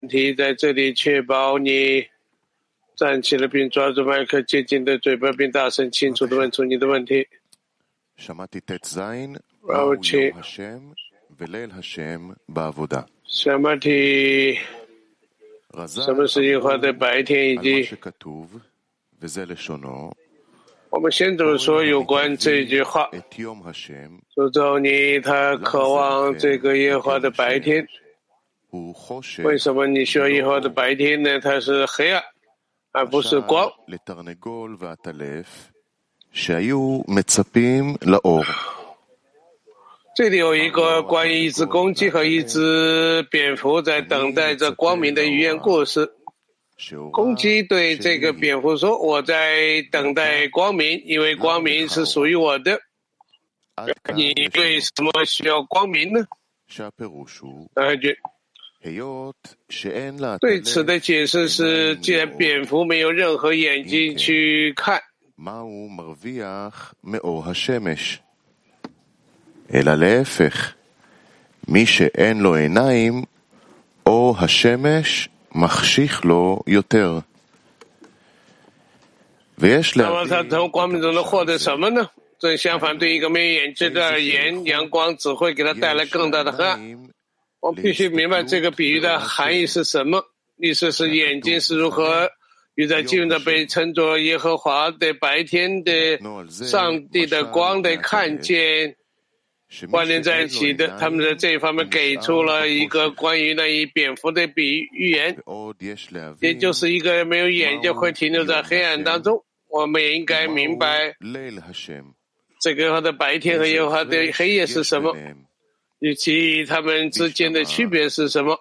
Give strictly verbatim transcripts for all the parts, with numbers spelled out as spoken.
题在这里确保你站起了并抓住麦克接近的嘴巴并大声清楚地问出你的问题。然后请什么题什么是耶和华的白天以及我们先怎么说有关这句话，说周尼他渴望这个耶和华的白天。为什么你需要耶和华的白天呢？它是黑暗而不是光。这里有一个关于一只公鸡和一只蝙蝠在等待着光明的寓言故事。公鸡对这个蝙蝠说，我在等待光明，因为光明是属于我的。你为什么需要光明呢？二句对此的解释是，既然蝙蝠没有任何眼睛去看， אלא להפך, מי שאין לו עיניים, אור השמש מחשיך לו יותר. ויש 那么他从光明中能获得什么呢？正相反，对一个没有眼睛的而言，阳光只会给他带来更大的黑暗。我必须明白这个比喻的含义是什么。意思是眼睛是如何与在经文中被称作耶和华的白天的上帝的光的看见关联在一起的。他们在这一方面给出了一个关于那一蝙蝠的比喻言，也就是一个人没有眼睛会停留在黑暗当中。我们也应该明白这个他的白天和耶和华的黑夜是什么，以及他们之间的区别是什么。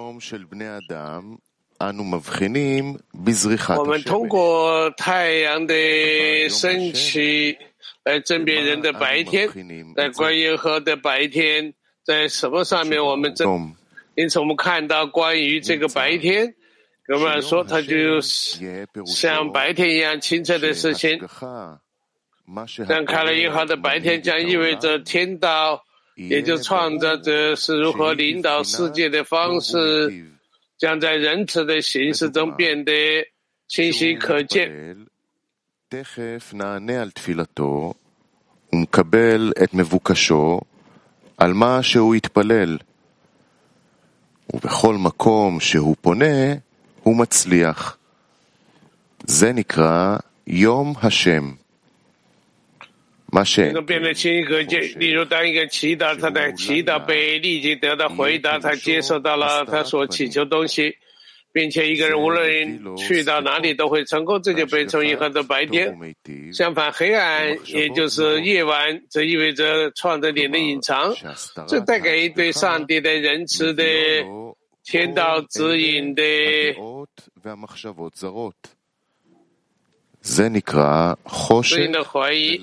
我们通过太阳的升起来甄别人的白天，在关于耶和华的白天在什么上面我们证，因此我们看到关于这个白天，我们说它就像白天一样清澈的事情。但看了耶和华的白天将意味着天道，也就创造者是如何领导世界的方式将在仁慈的形式中变得清晰可见。 תכף נענה על תפילתו ומקבל את מבוקשו על מה שהוא התפלל, ובכל מקום שהוא פונה הוא מצליח. זה נקרא יום השם. 能变得清晰可见。例如，当一个祈祷，他的祈祷被立即得到回答，他接受到了他所祈求东西，并且一个人无论去到哪里都会成功，这就被称为耶和华的白天。相反，黑暗也就是夜晚，这意味着创造点的隐藏，这带给对上帝的仁慈的天道指引的指引的怀疑，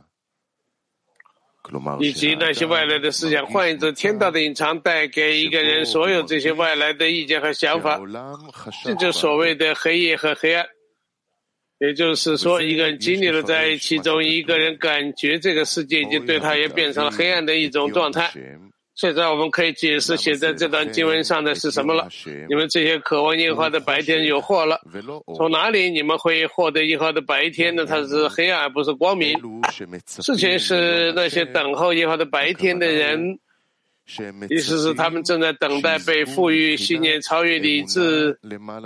以及那些外来的思想。换言之，天道的隐藏带给一个人所有这些外来的意见和想法，这就所谓的黑夜和黑暗。也就是说，一个人经历了在其中，一个人感觉这个世界已经对他也变成了黑暗的一种状态。现在我们可以解释写在这段经文上的是什么了。你们这些渴望耶和华的白天有祸了。从哪里你们会获得耶和华的白天呢？它是黑暗而不是光明。事情是那些等候耶和华的白天的人，意思是他们正在等待被赋予信念超越理智，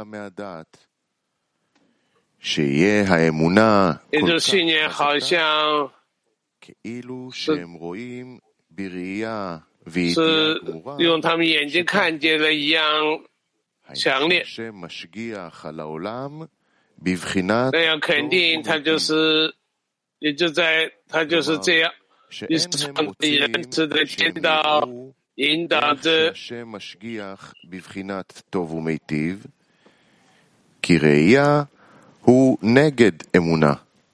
也就是信念好像是是用他们眼睛看见了一样强烈，那样肯定他就是也就在他就是这样，以上帝仁慈的天道引导着 הוא נגד אמונה.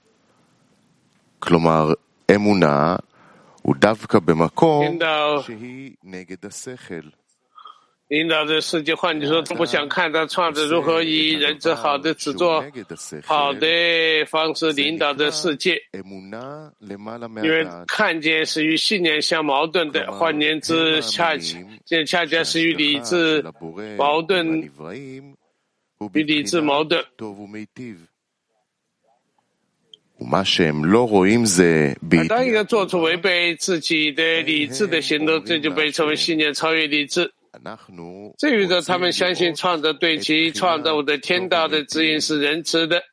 כלומר, אמונה הוא דווקא במקום שהיא נגד השכל. 领导着世界，换句说，他不想看到创造者如何以人之好的制作、好的方式领导着世界，因为看见是与信念相矛盾的，换言之，恰恰恰恰是与理智矛盾，与理智矛盾。而当一个做出违背自己的理智的行动，这就被称为信念超越理智。至于着他们相信创造对其创造物的天道的指引是仁慈的，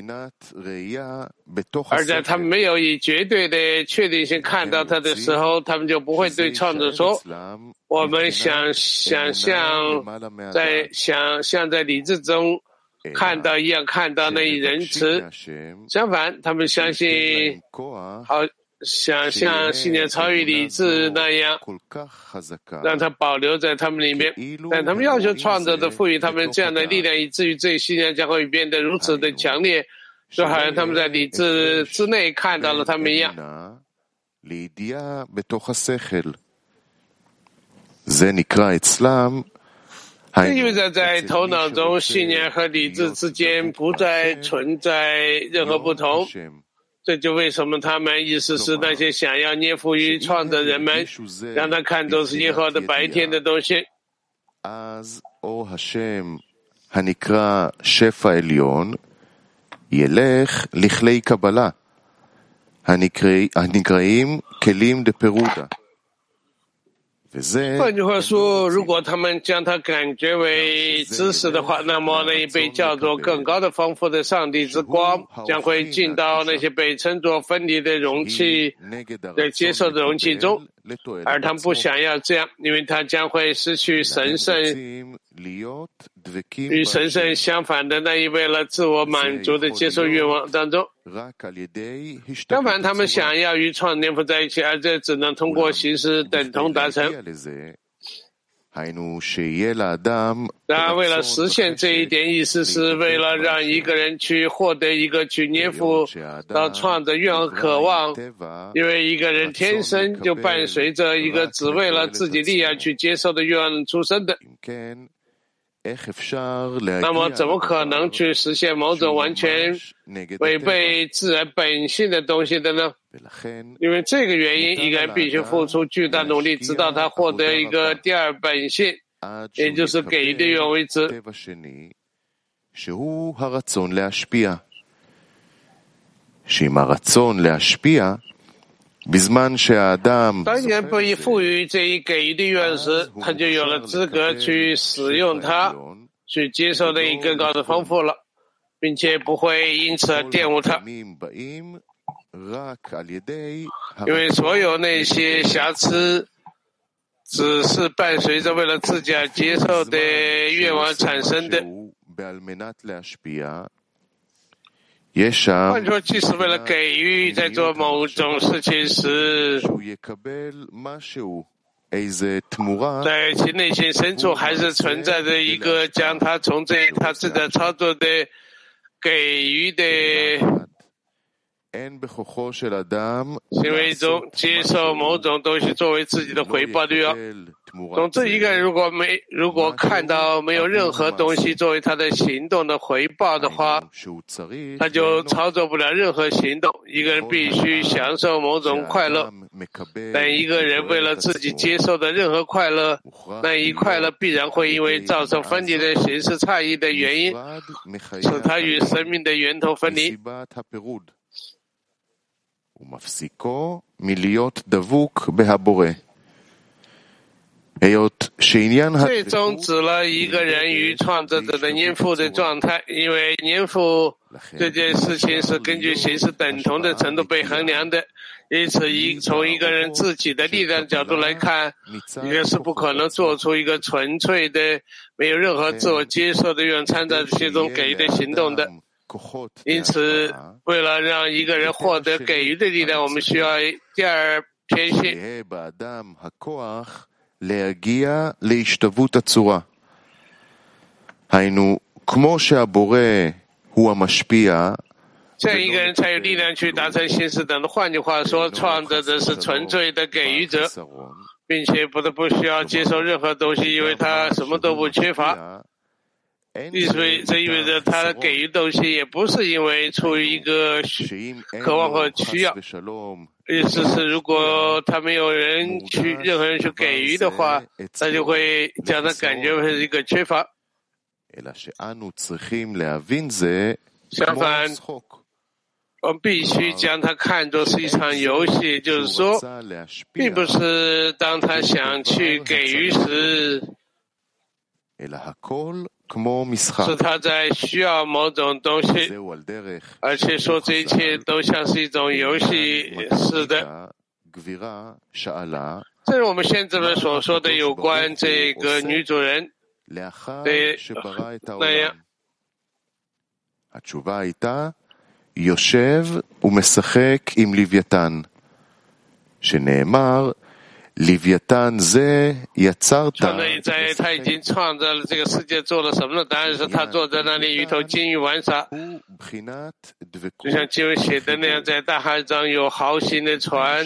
而在他们没有以绝对的确定性看到它的时候，他们就不会对创造说我们想想象在想象在理智中看到一样看到那一仁慈。相反，他们相信好想像信念超越理智那样让它保留在他们里面，但他们要求创造者赋予他们这样的力量，以至于这一信念将会变得如此的强烈，就好像他们在理智之内看到了他们一样。这意味着在头脑中信念和理智之间不再存在任何不同，这就为什么他们意思是那些想要捏附于创的人们，让他看作是耶和华的白天的东西。换句话说，如果他们将它感觉为知识的话，那么那一被叫做更高的丰富的上帝之光将会进到那些被称作分离的容器的接受的容器中，而他们不想要这样，因为它将会失去神圣，与神圣相反的那一为了自我满足的接受愿望当中。相反，他们想要与创念佛在一起，而这只能通过形式等同达成。然而，为了实现这一点，意思是为了让一个人去获得一个去念佛到创的愿望渴望，因为一个人天生就伴随着一个只为了自己力量去接受的愿望出生的。那么怎么可能去实现某种完全违背自然本性的东西的呢？因为这个原因，一个人必须付出巨大努力，直到他获得一个第二本性，也就是给予的愿望为止。当一个人被赋予这一给予的愿时，他就有了资格去使用它，去接受的一个更高的丰富了，并且不会因此而玷污它。因为所有那些瑕疵只是伴随着为了自己而接受的愿望产生的。换句话说，即使为了给予在做某种事情时，在其内心深处还是存在着一个将他从这他自己操作的给予的行为中接受某种东西作为自己的回报的愿望。总之，一个人如果没如果看到没有任何东西作为他的行动的回报的话，他就操作不了任何行动。一个人必须享受某种快乐，但一个人为了自己接受的任何快乐，那一快乐必然会因为造成分离的形式差异的原因，使他与生命的源头分离。最终止了一个人与创造者的粘附的状态，因为粘附这件事情是根据形式等同的程度被衡量的，因此一从一个人自己的力量角度来看，一个是不可能做出一个纯粹的没有任何自我接受的愿望掺杂其中给予的行动的。因此，为了让一个人获得给予的力量，我们需要第二偏性。 להגיע להשתוות הצורה. היינו, כמו שהבורא הוא המשפיע, 这样一个人才有力量去达成形式等的。换句话说，创造者是纯粹的给予者， 并且不得不需要接受任何东西，因为他什么都不缺乏。意味这意味着他给予东西也不是因为出于一个渴望和需要。意思是，如果他没有人去任何人去给予的话，他就会将他感觉为一个缺乏。相反，我们必须将它看作是一场游戏，就是说，并不是当他想去给予时，是他在需要某种东西，而且说这一切都像是一种游戏似的。正如我们先这边所说的有关这个女主人对那样。 התשובה הייתה יושב ומשחק עם לוויתן, שנאמר לוויתן זה יצרת. 他已经创造了这个世界，做了什么呢？当然是他坐在那里与头金鱼玩耍，就像经文写的那样，在大海上有豪行的船，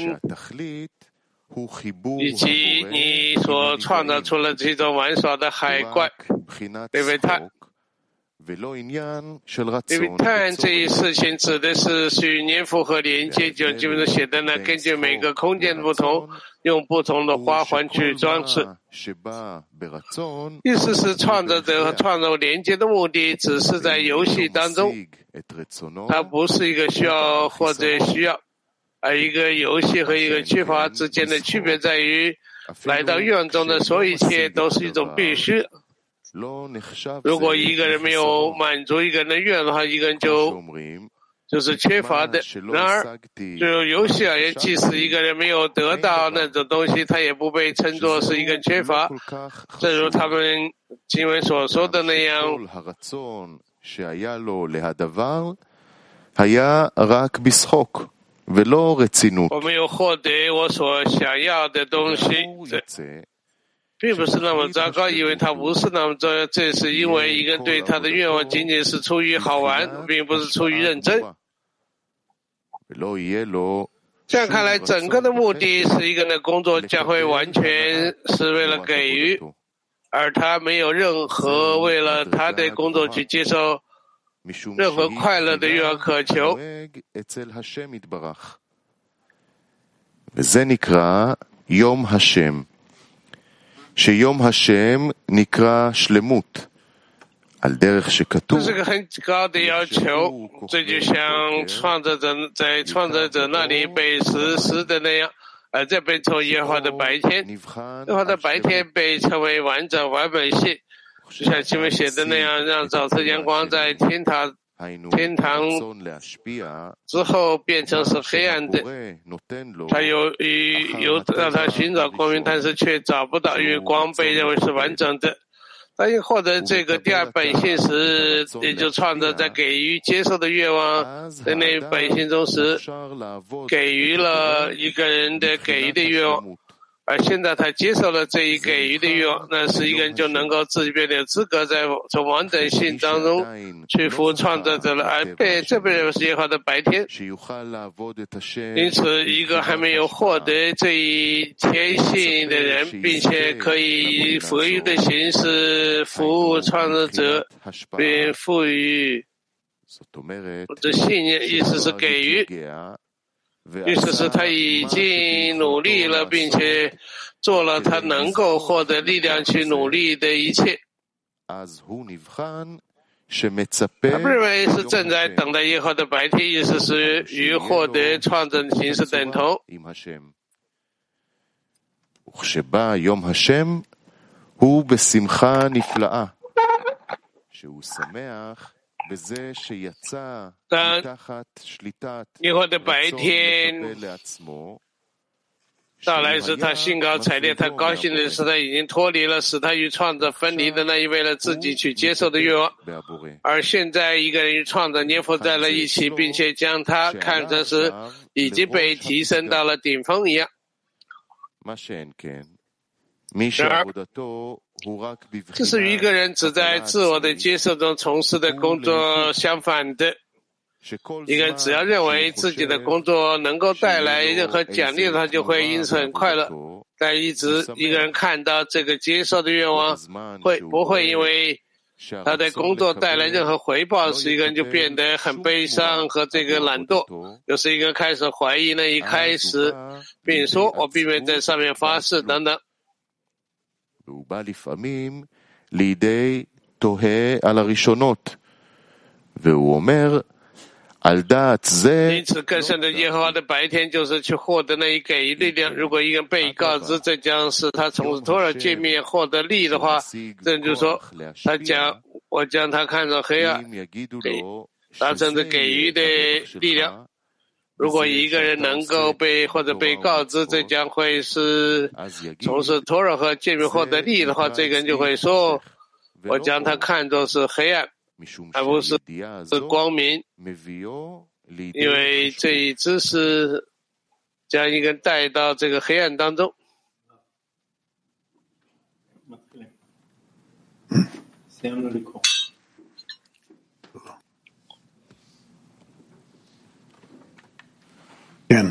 以及你所创造出了这种玩耍的海怪，对不对？他因为探这一事情指的是与念佛和连接，就基本上写的呢，根据每个空间的不同，用不同的花环去装饰。意思是创造者和创造连接的目的只是在游戏当中，它不是一个需要或者需要，而一个游戏和一个缺乏之间的区别在于，来到愿望中的所有一切都是一种必须。如果一个人没有满足一个人的愿望的话，一个人就就是缺乏的。然而，就游戏而言，即使一个人没有得到那种东西，他也不被称作是一个缺乏。正如他们经文所说的那样，我没有获得我所想要的东西。并不是那么糟糕，因为他不是那么糟糕，这是因为一个人对他的愿望仅仅是出于好玩，并不是出于认真。这样看来，整个的目的是一个人的工作将会完全是为了给予，而他没有任何为了他的工作去接受任何快乐的愿望渴求。 וזה נקרא יום השם. שיום השם נקרא שלמות, על דרך שכתוב. 这是个很高的要求，这就像创造者在创造者那里被实施的那样，而这被称为耶和华的白天。耶和华的白天被称为完整完美性，就像经文写的那样，让早晨阳光在天堂天堂之后变成是黑暗的，他有有让他寻找光明，但是却找不到，因为光被认为是完整的。当你获得这个第二本性时，也就创造在给予接受的愿望在那本性中时，给予了一个人的给予的愿望。而现在他接受了这一给予的愿望，那是一个人就能够自己变得资格在从完整性当中去服务创造者了，而被这被认为是耶和华的白天。因此，一个还没有获得这一天性的人，并且可以以佛语的形式服务创造者，并赋予这信念，意思是给予。意思是他已经努力了，并且做了他能够获得力量去努力的一切。他不认为是正在等待耶和华的白天，意思是与获得创造的形式等同。 וכשבא יום השם הוא בשמחה נפלאה שהוא שמח 当耶和华的白天到来时，他兴高采烈，他高兴的是他已经脱离了使他与创造分离的那一为了自己去接受的愿望，而现在一个人与创造粘附在了一起，并且将他看成是已经被提升到了顶峰一样。然而，这是与一个人只在自我的接受中从事的工作相反的。一个人只要认为自己的工作能够带来任何奖励，他就会因此很快乐。 但一直一个人看到这个接受的愿望，会不会因为他的工作带来任何回报，使一个人就变得很悲伤和这个懒惰？有时一个人开始怀疑那一开始，并说我并没有在上面发誓等等。 והוא בא לפעמים לידי תוהה על הראשונות, והוא אומר, על דעת זה... 因此更深的耶和华的白天就是去获得那一给予力量。如果一个人被告知这将是他从托尔界面获得利益的话，这就是说他讲我将他看作黑暗，给达成的给予的力量。如果一个人能够被或者被告知这将会是从事托尔和界面获得利益的话，这个人就会说我将他看作是黑暗而不是是光明，因为这一知识将一个人带到这个黑暗当中。 כן.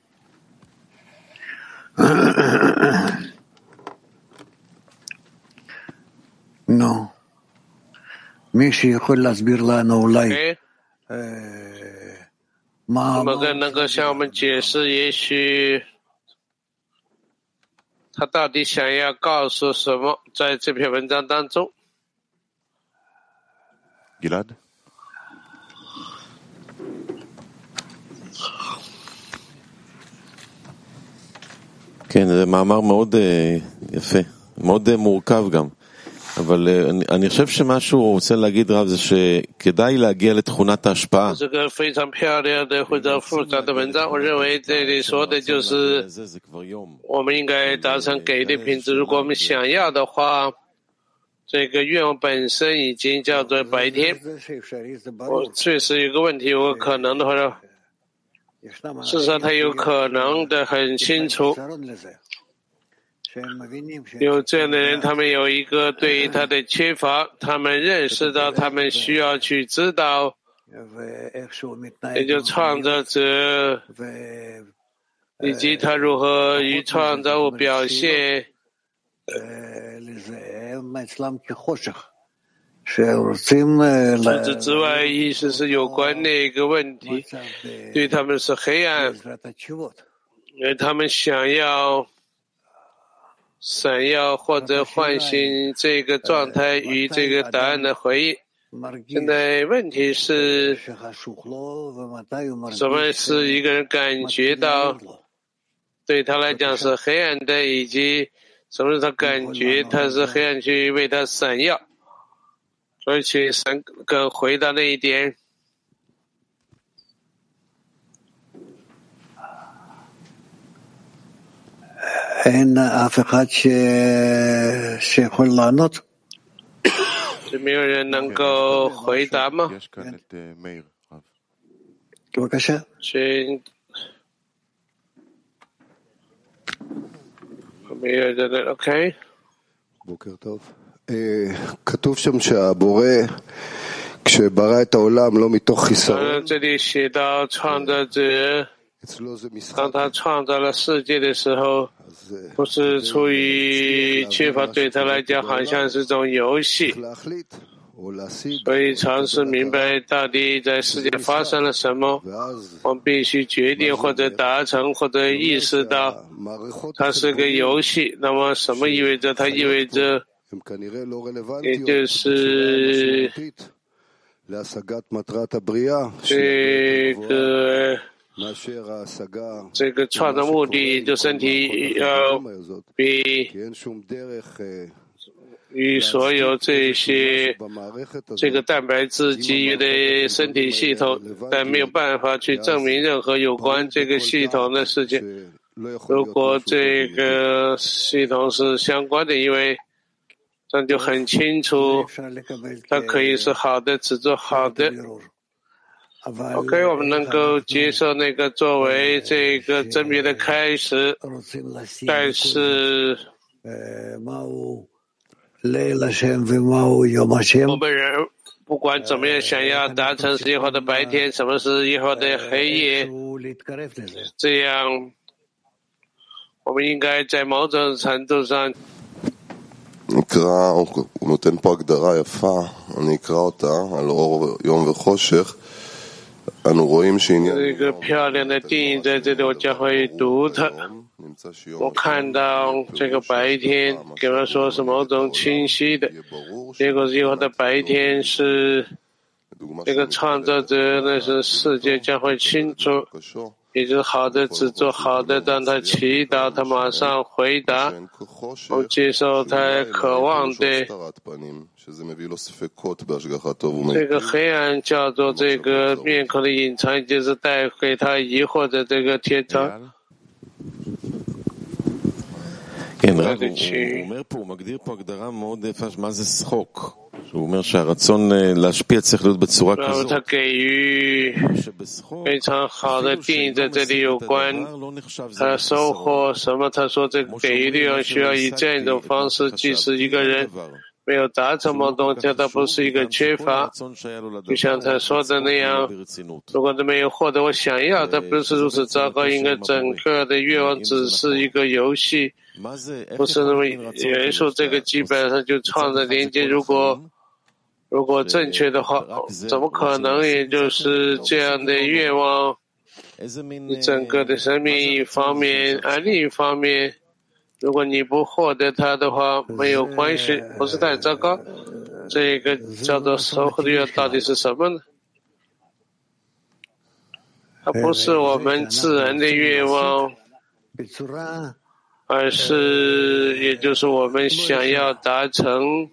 נו, מי שיכול להסביר לנו אולי מה... 那么个能够向我们解释，也许他到底想要告诉什么，在这篇文章当中。 גלעד? כן, זה מאמר מאוד יפה, מאוד מורכב גם, אבל אני, אני חושב שמה שהוא רוצה להגיד רב זה שכדאי להגיע לתכונת ההשפעה. 这个非常漂亮的或者复杂的文章，我认为这里说的就是我们应该达成给的品质。如果我们想要的话，这个愿望本身已经叫做白天。我确实有个问题，我可能的话呢，事实上他有可能的很清楚，有这样的人，他们有一个对于他的缺乏，他们认识到他们需要去知道，也就创造者以及他如何与创造物表现。除此之外，意思是有关那个问题，对他们是黑暗，因为他们想要闪耀或者唤醒这个状态与这个答案的回应。现在问题是，什么是一个人感觉到对他来讲是黑暗的，以及什么是他感觉他是黑暗去为他闪耀？所以请三个回答那一点。 אין אף אחד שיכול לענות? 是没有人能够回答吗？ יש כאן את מאיר. בבקשה. 请没有人 OK。 בוקר טוב. כתוב שם שהבורא כשברא את העולם לא מתוך חיסרון. 这里写到创造者当他创造了世界的时候，不是出于缺乏，对他来讲好像是种游戏，所以尝试明白到底在世界发生了什么，我们必须决定或者达成或者意识到它是个游戏。那么什么意味着？它意味着也就是这个这个创造目的，就身体要比与所有这些这个蛋白质给予的身体系统，但没有办法去证明任何有关这个系统的事情。如果这个系统是相关的，因为这样就很清楚，它可以是好的，只做好的。OK， 我们能够接受那个作为这个甄别的开始，但是我们人不管怎么样想要达成是耶和华的白天，什么是耶和华的黑夜，这样我们应该在某种程度上。 נקרא, הוא נותן פה הגדרה יפה, אני אקרא אותה, על אור יום וחושך. אנו רואים שעניין 这个漂亮的定义在这里，我将会读它。我看到这个白天，给他说是某种清晰的，结果以后的白天是这个创造者，那是世界将会清楚。也就是好的只做好的，让他祈祷，他马上回答，我接受他渴望的。这个黑暗叫做这个面孔的隐藏，就是带给他疑惑的这个天堂。 כן, רב, הוא אומר פה, הוא מגדיר פה הגדרה מאוד יפה, מה זה שחוק. הוא אומר שהרצון להשפיע צריך להיות בצורה כזאת. 他给予非常好的定义，在这里有关他收获什么。他说这个给予力量需要以这样一种方式，即使一个人没有达成某东西，它不是一个缺乏，就像他说的那样，如果他没有获得我想要，他不是如此糟糕，应该整个的愿望只是一个游戏，不是那么元素，这个基本上就创造连接。如果如果正确的话，怎么可能也就是这样的愿望？你整个的生命一方面，而另一方面，如果你不获得它的话，没有关系，不是太糟糕。这个叫做收获的愿到底是什么呢？它不是我们自然的愿望，而是也就是我们想要达成。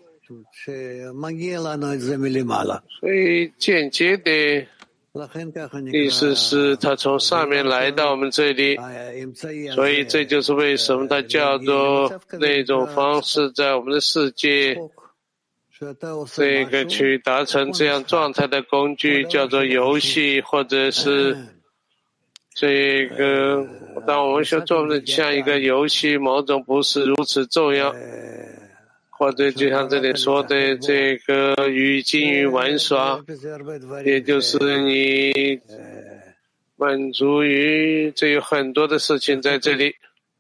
所以间接的意思是他从上面来到我们这里，所以这就是为什么它叫做那种方式在我们的世界，这个去达成这样状态的工具叫做游戏，或者是这个当我们说做的像一个游戏，某种不是如此重要。或者就像这里说的这个与金鱼玩耍，也就是你满足于这有很多的事情在这里，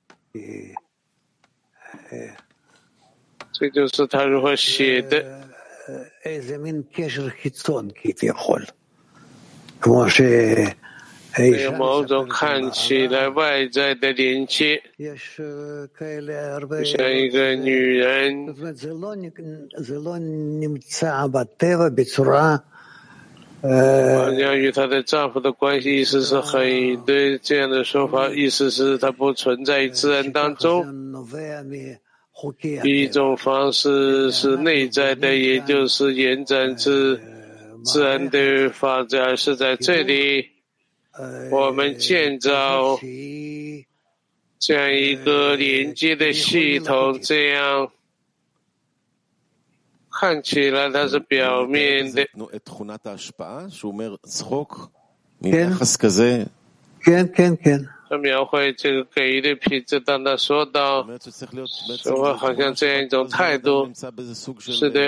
这就是他如何写的。有某种看起来外在的连接，就像一个女人，好像与她的丈夫的关系，意思是很对这样的说法，意思是它不存在于自然当中。一种方式是内在的，也就是延展至自然的法则，而是在这里我们建造这样一个连接的系统，这样看起来它是表面的。他描绘这个给予的品质，当他说到说好像这样一种态度，是的，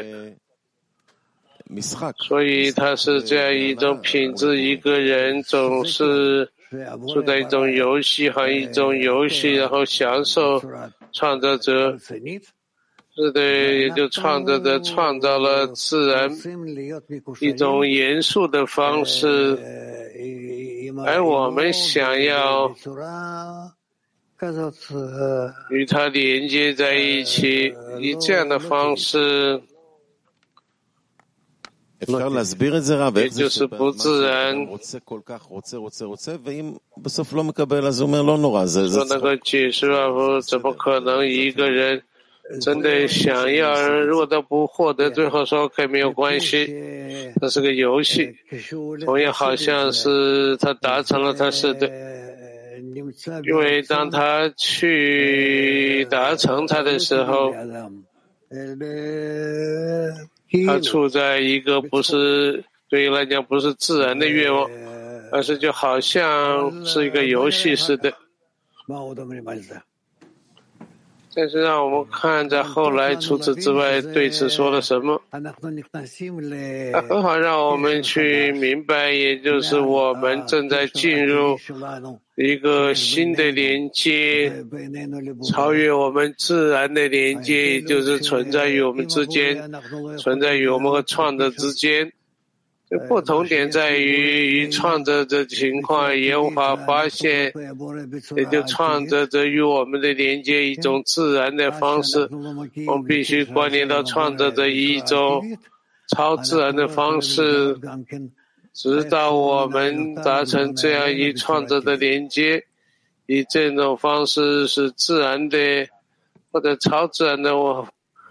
所以它是这样一种品质，一个人总是处在一种游戏和一种游戏，然后享受创造者，是的，也就创造者创造了自然一种严肃的方式，而我们想要与它连接在一起，以这样的方式。也就是不自然。说那个解释啊，怎么可能一个人真的想要，如果他不获得，最后说可以没有关系，这是个游戏。同样好像是他达成了，他是的，因为当他去达成他的时候，他处在一个不是对于来讲不是自然的愿望，而是就好像是一个游戏似的。 但是让我们看在后来除此之外对此说了什么。它很好让我们去明白，也就是我们正在进入一个新的连接，超越我们自然的连接，也就是存在于我们之间，存在于我们和创造之间。不同点在于，与创造者情况也无法发现，也就创造者与我们的连接一种自然的方式。我们必须关联到创造者以一种超自然的方式，直到我们达成这样一创造的连接。以这种方式是自然的或者超自然的。我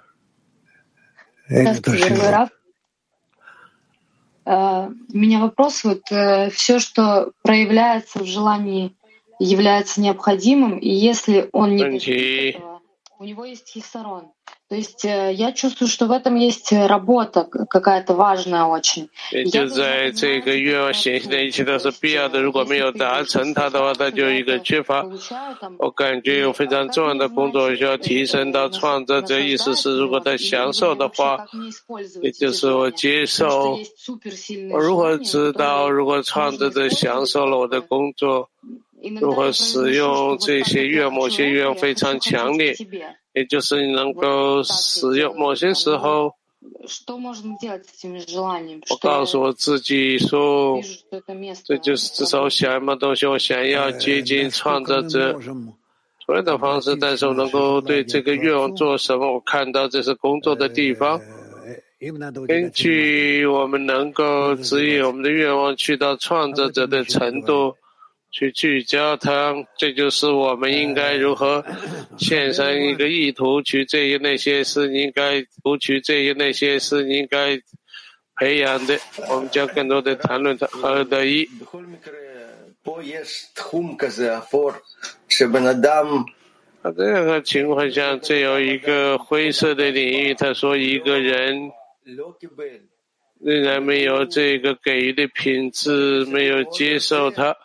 Uh, у меня вопрос, вот uh, все, что проявляется в желании, является необходимым, и если он не достигнет этого, у него есть хиссарон. То есть uh, я чувствую, что в этом есть работа какая-то важная очень. 也就在这个愿望显现的一切都是必要的，如果没有达成它的话，它就有一个缺乏。我感觉有非常重要的工作需要提升到创造者，意思是如果他享受的话，也就是我接受。我如何知道如果创造者享受了我的工作，如何使用这些愿，某些愿非常强烈，也就是你能够使用某些时候，我告诉我自己说，这就是至少我想要什么东西，我想要接近创造者同样的方式，但是我能够对这个愿望做什么，我看到这是工作的地方。根据我们能够指引我们的愿望去到创造者的程度，去聚焦它，这就是我们应该如何献上一个意图，去这些那些是应该不去这些那些是应该培养的。我们将更多的谈论它二得一。在任何情况下，这有一个灰色的领域。他说，一个人仍然没有这个给予的品质，没有接受它。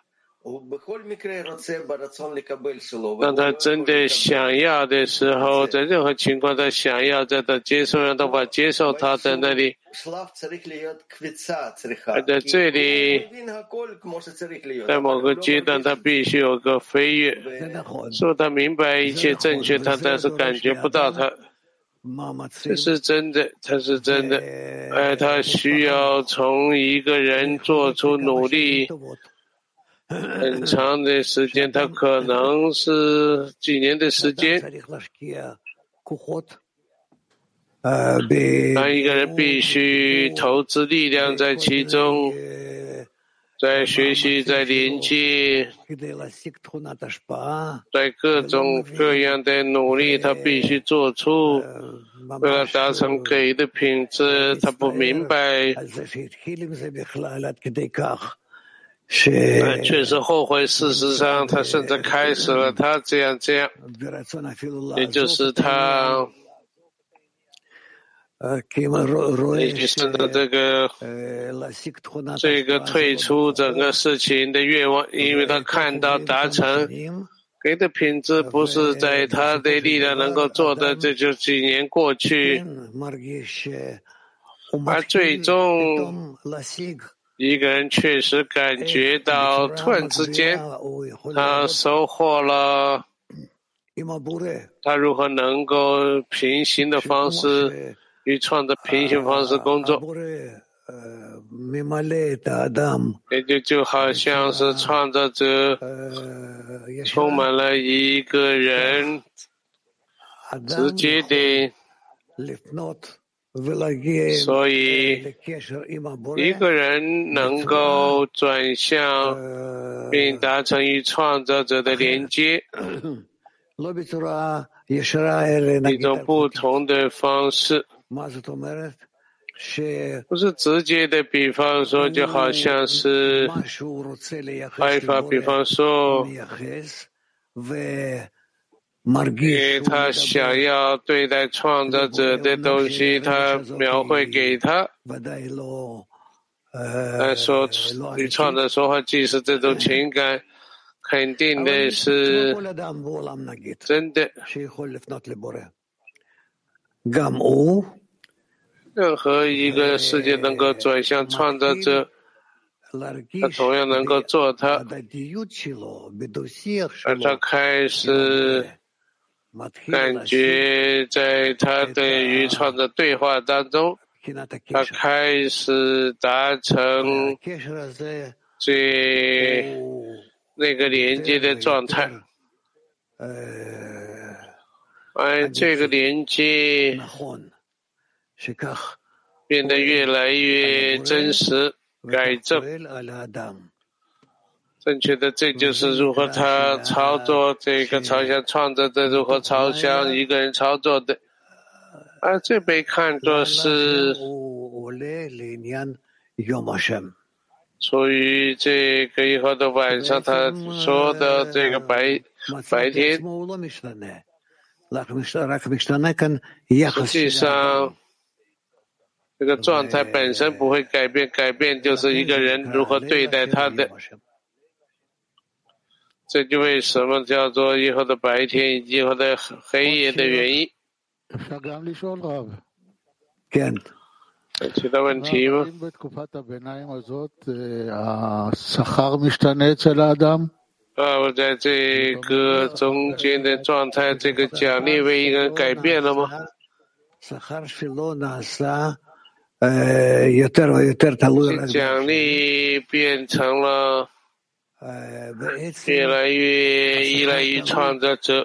当他真的想要的时候，在任何情况他想要，在他接受让他把接受他在那里。而在这里，在某个阶段他必须有个飞跃，说他明白一切正确，他但是感觉不到他。这是真的，他是真的，而他需要从一个人做出努力很长的时间，他可能是几年的时间。当一个人必须投资力量在其中，在学习，在连接，在各种各样的努力，他必须做出，为了达成给的品质。他不明白，确实后悔。事实上，他甚至开始了他这样这样，也就是他已经是这个这个退出整个事情的愿望，因为他看到达成给的品质不是在他的力量能够做的，这就几年过去，而最终一个人确实感觉到突然之间他收获了，他如何能够平行的方式与创造平行方式工作，也就就好像是创造者充满了一个人，直接的，所以一个人能够转向并达成与创造者的连接，一种不同的方式，不是直接的。比方说，就好像是开发，比方说给他想要对待创造者的东西，他描绘给他，来说与创造说话，即使这种情感肯定的是真的。任何一个世界能够转向创造者，他同样能够做它，而他开始感觉在他的与创造对话当中，他开始达成最那个连接的状态，而这个连接变得越来越真实，改正。正确的，这就是如何他操作这个朝向创造者，如何朝向一个人操作的，而这被看作是处于这个以后的晚上，他说的这个白白天，实际上这个状态本身不会改变，改变就是一个人如何对待他的。这就为什么叫做以后的白天以及以后的黑夜的原因。其他问题吗？啊，我在这个中间的状态，这个奖励为一个人改变了吗？奖励变成了越来越依赖于创造者。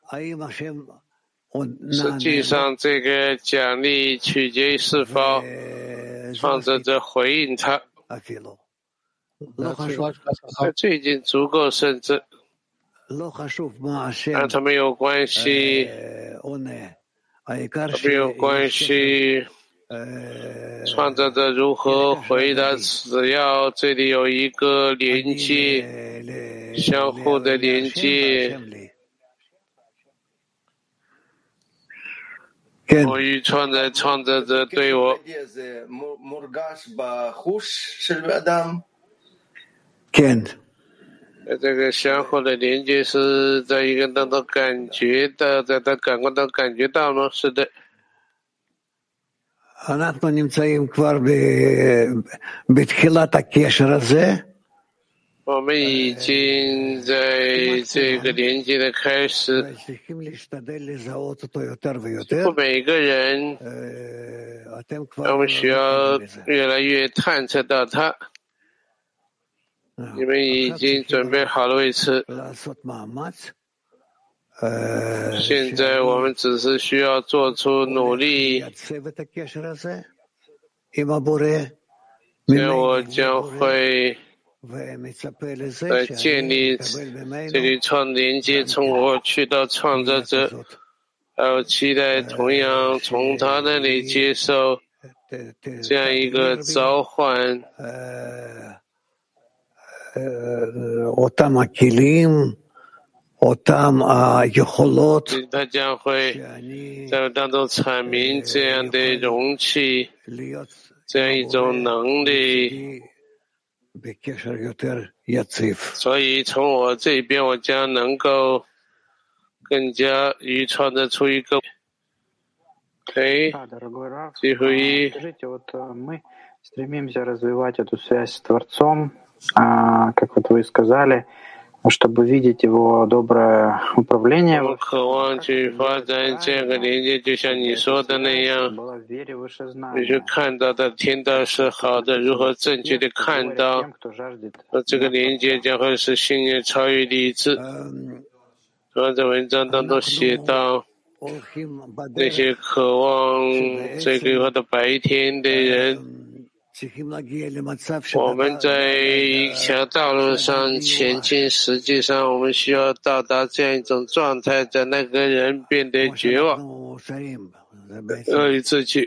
实际上，这个奖励取决于是否创造者回应他。这已经足够，甚至让他没有关系，没有关系。创造者如何回答？只要这里有一个连接，相互的连接。我与创造创造者对我。这个相互的连接是在一个人当中感觉到，在他感官中感觉到吗？是的。我们已经在这个连接的开始，不每个人，我们需要越来越探测到它。你们已经准备好了为此，现在我们只是需要做出努力。这样我将会来建立这里创连接，从我去到创造者，还有期待同样从他那里接受这样一个召唤。他将会在我当中阐明这样的容器，这样一种能力。所以从我这边，我将能够更加与创造出一个。OK， 几乎一。 как вот вы сказали, чтобы видеть его доброе управление. 我渴望去发展这个连接，就像你说的那样，你去看到的、听到是好的，如何正确的看到，那这个连接将会使信念超越理智。我在文章当中写到，那些渴望这个以后的白天的人。我们在一条道路上前进，实际上我们需要到达这样一种状态，在那个人变得绝望，恶意自己。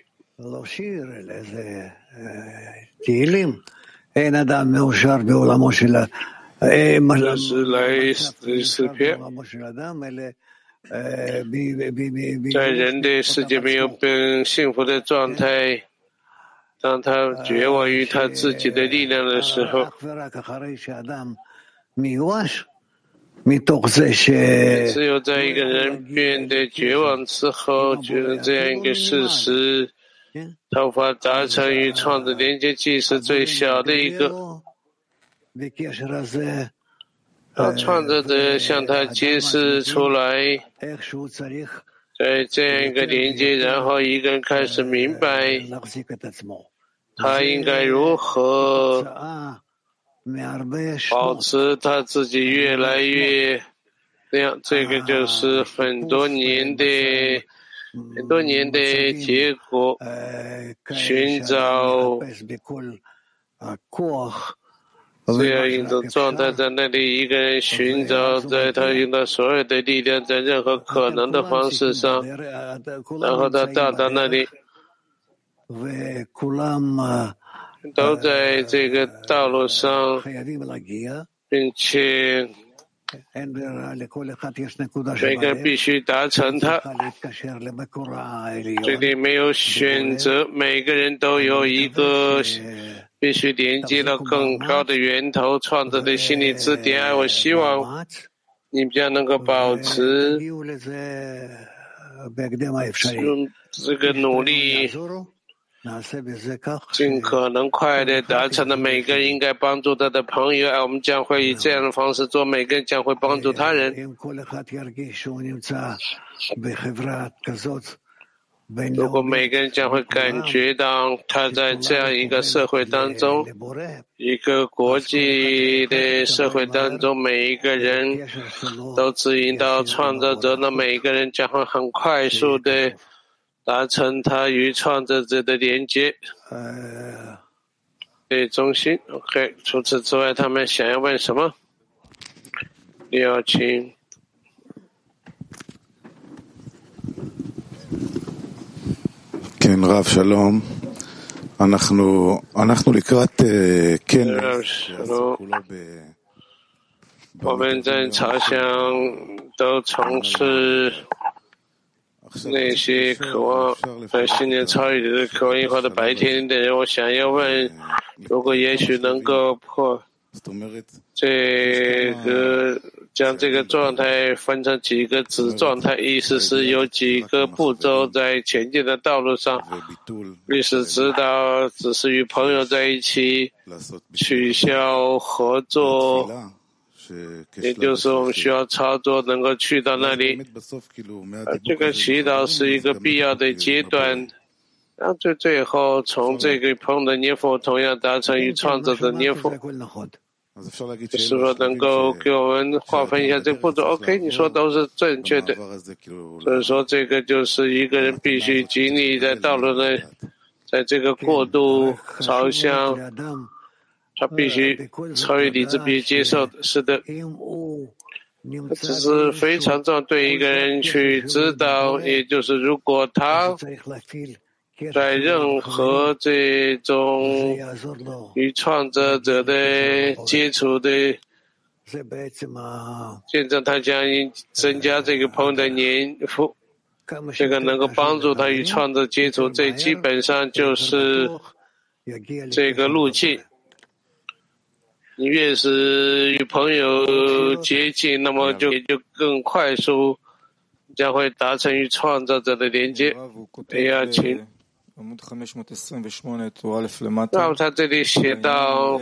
这是来自诗篇，在人的世界没有更幸福的状态。当他绝望于他自己的力量的时候， 只有在一个人变得绝望之后，觉得这样一个事实，他无法达成与创造连接，既是最小的一个。当创造者向他揭示出来，在这样一个连接，然后一个人开始明白，他应该如何保持他自己越来越这样。这个就是很多年的很多年的结果，寻找这样一种状态，在那里一个人寻找，在他用他所有的力量，在任何可能的方式上，然后他到达那里，都在这个道路上，并且每个人必须达成它。这里没有选择，每个人都有一个必须连接到更高的源头，创造的心理支点。我希望你们将能够保持用这个努力，尽可能快的达成的。每个人应该帮助他的朋友，而我们将会以这样的方式做，每个人将会帮助他人。如果每个人将会感觉到他在这样一个社会当中，一个国际的社会当中，每一个人都指引到创造者，那每一个人将会很快速的达成他与创造者的连接。对中心 OK。 除此之外，他们想要问什么？你要请。 כן, רב, שלום. אנחנו, אנחנו לקראת כנס, 我们在朝向都从事那些渴望在新年超越的渴望以后的白天的人，我想要问，如果也许能够破这个将这个状态分成几个子状态，意思是有几个步骤在前进的道路上。律师知道只是与朋友在一起，取消合作，也就是我们需要操作能够去到那里。这个祈祷是一个必要的阶段，然后最最后从这个朋友的念佛同样达成与创造的念佛。是否能够给我们划分一下这个步骤 ？OK， 你说都是正确的。所以说，这个就是一个人必须经历在道路内，在这个过渡朝向，他必须超越理智，必须接受的。是的，这是非常重要，对一个人去知道，也就是如果他在任何这种与创造者的接触的见证，他将增加这个朋友的年富，这个能够帮助他与创造接触，这基本上就是这个路径。你越是与朋友接近，那么就也就更快速将会达成与创造者的连接。哎呀，请。那他这里写到，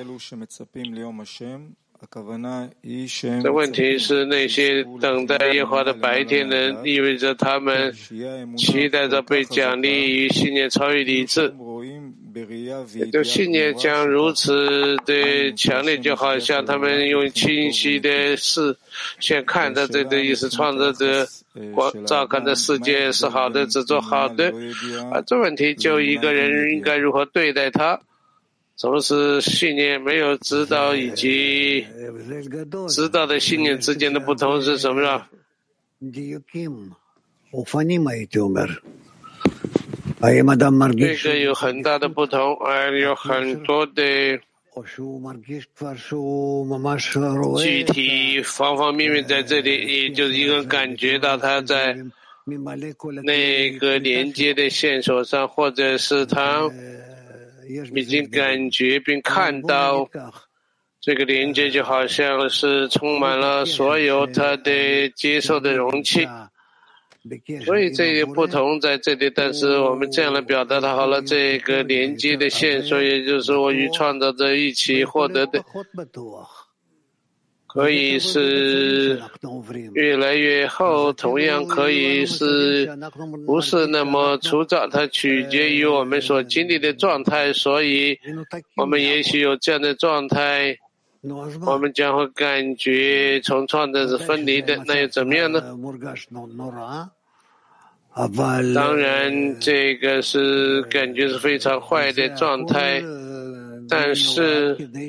这问题是那些等待耶和华的白天人，意味着他们期待着被奖励与信念超越理智。也就信念将如此的强烈，就好像他们用清晰的视线看着这个意思，创造者照看的世界是好的，只做好的。而这问题就一个人应该如何对待他？什么是信念？没有知道以及知道的信念之间的不同是什么呢？这个有很大的不同，而有很多的具体方方面面在这里，也就是一个人感觉到他在那个连接的线索上，或者是他已经感觉并看到这个连接就好像是充满了所有它的接受的容器。所以这个不同在这里，但是我们这样来表达它好了，这个连接的线索，也就是我与创造者一起获得的，可以是越来越厚，同样可以是不是那么粗糙，它取决于我们所经历的状态，所以我们也许有这样的状态，我们将会感觉从创造者分离的，那又怎么样呢？当然这个是感觉是非常坏的状态，但是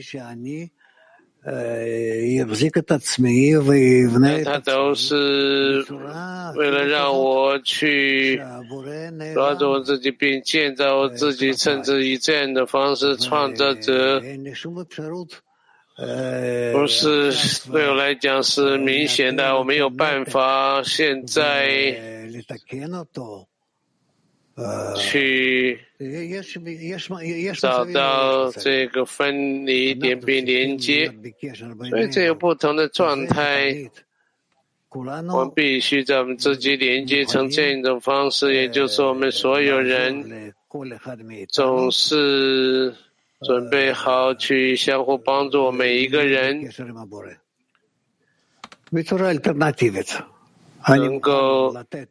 他都是为了让我去抓住我自己并建造我自己，甚至以这样的方式创造者不是对我来讲是明显的，我没有办法现在去找到这个分离点并连接，所以这有不同的状态，我们必须在我们自己连接成这样一种方式，也就是我们所有人总是准备好去相互帮助每一个人，能够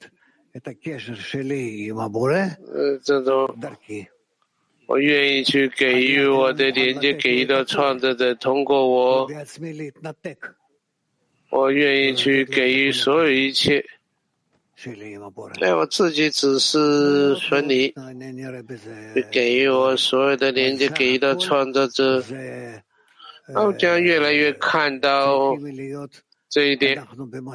呃这种我愿意去给予我的连接，给予到创造者，通过我，我愿意去给予所有一切。对我自己只是分离，给予我所有的连接，给予到创造者，那我将越来越看到这一点。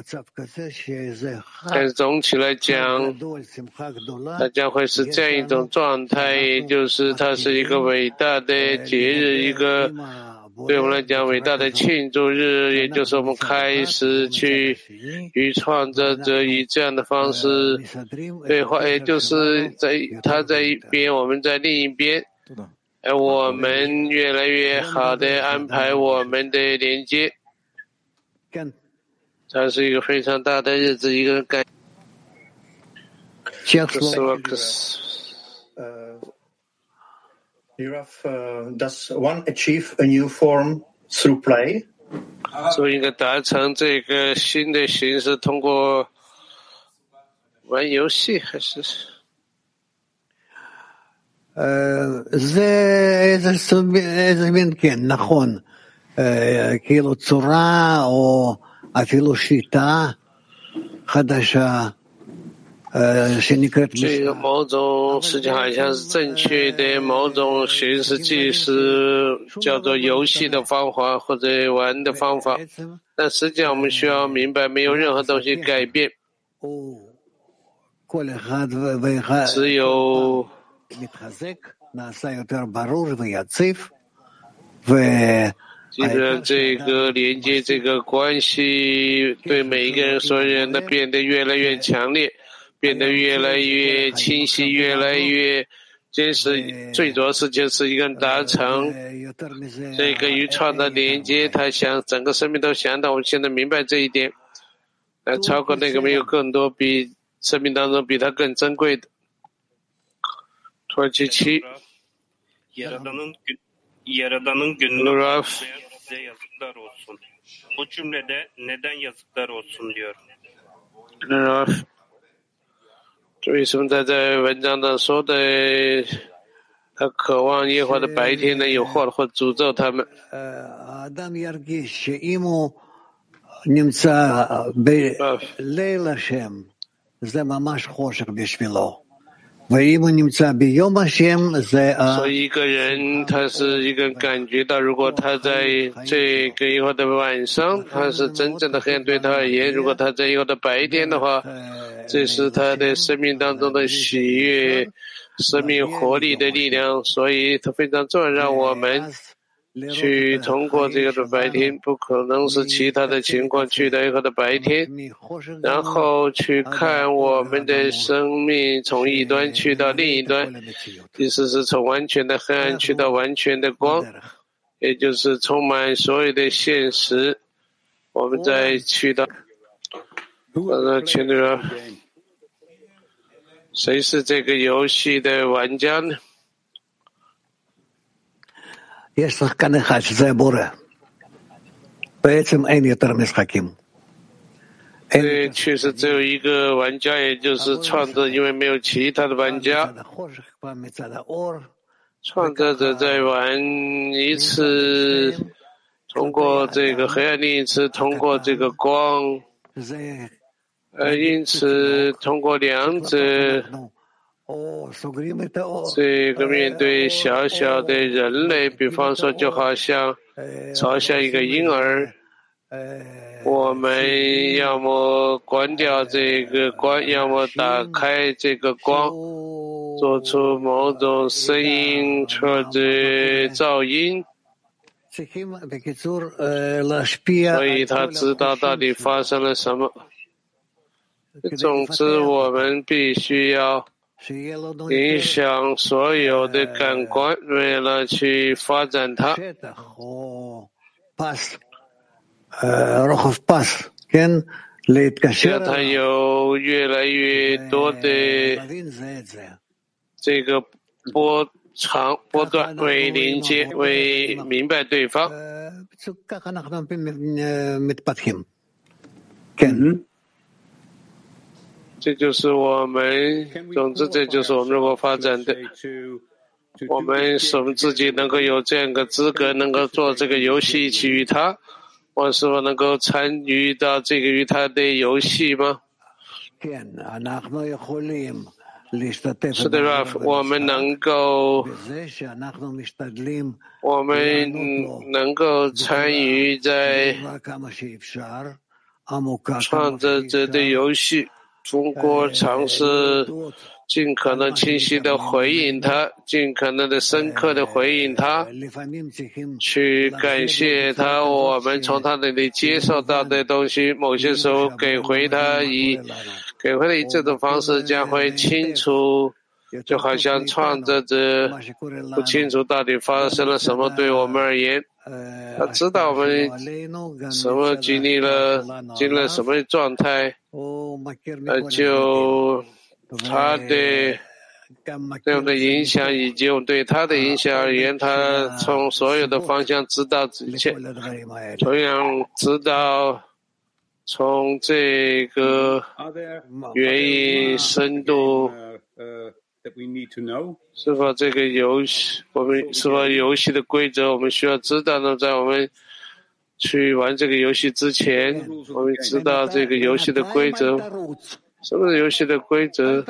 但是总体来讲，它将会是这样一种状态，也就是它是一个伟大的节日，一个对我们来讲伟大的庆祝日，也就是我们开始去与创造者以这样的方式对话，也就是在他在一边，我们在另一边，而我们越来越好的安排我们的连接。它是一个非常大的日子，一个感。 Does one achieve a new form through play? 所以应该达成这个新的形式，通过玩游戏还是？ 呃，זה איזה מין כן, נכון. כאילו צורה או אפילו שיטה חדשה שנקראת 这个某种实际好像是正确的某种形式，即是叫做游戏的方法或者玩的方法，但实际上我们需要明白，没有任何东西改变，只有基本上这个连接这个关系对每一个人所有人的变得越来越强烈，变得越来越清晰，越来越真实。最主要是就是一个人达成这个与创造连接，他想整个生命都想到我们现在明白这一点，来超过那个没有更多比生命当中比他更珍贵的。土耳其七 Yaradanın, Yaradanın gününde bize yazıklar olsun. Bu cümlede neden yazıklar olsun diyor. 为什么在这文章上说的，他渴望耶和华的白天能有祸或诅咒他们？ האדם ירגיש שאם הוא נמצא בליל השם, זה ממש חושך בשבילו. 所以一个人他是一个人感觉到，如果他在这个以后的晚上，他是真正的黑暗对他而言；如果他在以后的白天的话，这是他的生命当中的喜悦、生命活力的力量。所以它非常重要，让我们去通过这个的白天，不可能是其他的情况去到以后的白天，然后去看我们的生命从一端去到另一端，意思是从完全的黑暗去到完全的光， 也就是充满所有的现实。我们再去到呃，请你说，谁是这个游戏的玩家呢？ יש שחקן אחד שזה הבורא. בעצם אין יותר משחקים. 对，确实只有一个玩家，也就是创造，因为没有其他的玩家。创造者在玩一次，通过这个黑暗，另一次通过这个光，呃，因此通过两者，这个面对小小的人类，比方说，就好像朝向一个婴儿。我们要么关掉这个光，要么打开这个光，做出某种声音或者噪音。所以他知道到底发生了什么。总之，我们必须要影响所有的感官，为了去发展它。让它有越来越多的这个波长波段为连接，为明白对方。这就是我们，总之这就是我们如何发展的。我们使我们自己能够有这样一个资格，能够做这个游戏，一起与他。我是否能够参与到这个与他的游戏吗？是的 ，Ralph， 我们能够，我们能够参与在创造者的游戏，通过尝试尽可能清晰的回应他，尽可能的深刻的回应他，去感谢他，我们从他那里接受到的东西，某些时候给回他，以给回他以这种方式将会清楚，就好像创造者不清楚到底发生了什么，对我们而言，他知道我们什么经历了，经历了什么状态，那就他的对我们的影响，以及我们对他的影响而言，他从所有的方向知道一切，同样知道从这个原因深度，是否这个游戏，我们是否游戏的规则我们需要知道呢？在我们去玩这个游戏之前，我们知道这个游戏的规则。什么是游戏的规则？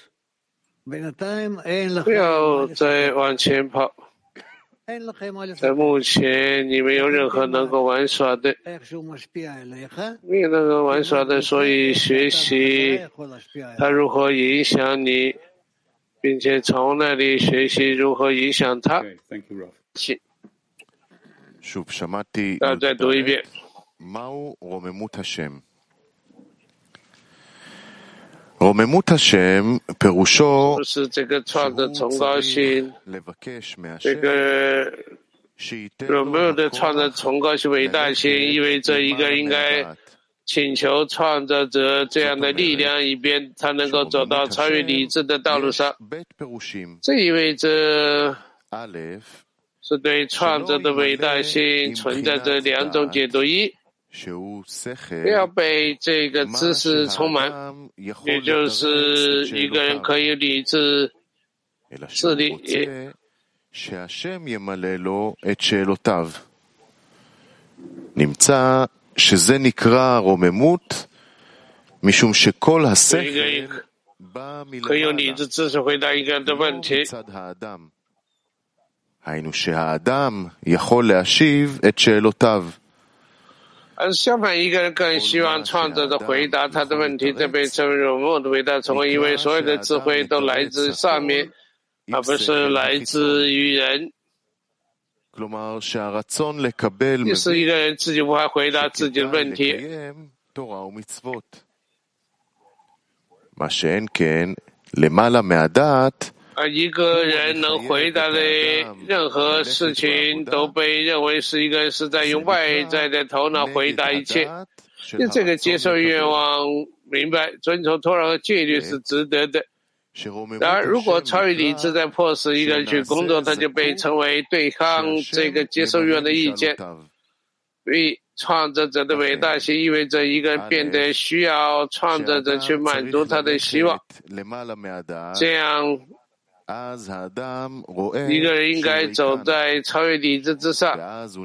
不要再往前跑。在目前，你没有任何能够玩耍的，没有能够玩耍的，所以学习它如何影响你，并且从那里学习如何影响它。请，要再读一遍。 רוממות השם פירושו 是这个创造崇高心，这个有没有的创造崇高心伟大心，意味着一个应该请求创造者这样的力量，以便他能够走到超越理智的道路上。这意味着是对创造的伟大性存在着两种解读：一，不要被这个知识充满，也就是一个人可以理智智力也 נמצא שזה נקרא רוממות משום שכל השכל בא מצד האדם. היינו שהאדם יכול להשיב את שאלותיו. 而相反，一个人更希望创造者回答他的问题，这被称为荣耀的伟大崇高，因为所有的智慧都来自上面，而不是来自于人。意思一个人自己无法回答自己的问题。 מה שאין כן, למעלה מהדעת 而一个人能回答的任何事情都被认为是一个人是在用外在的头脑回答一切。就这个接受愿望，明白遵从托拉和戒律是值得的。然而，如果超越理智在迫使一个人去工作，他就被称为对抗这个接受愿的意见。所以，创造者的伟大性意味着一个人变得需要创造者去满足他的希望。这样，一个人应该走在超越理智之上。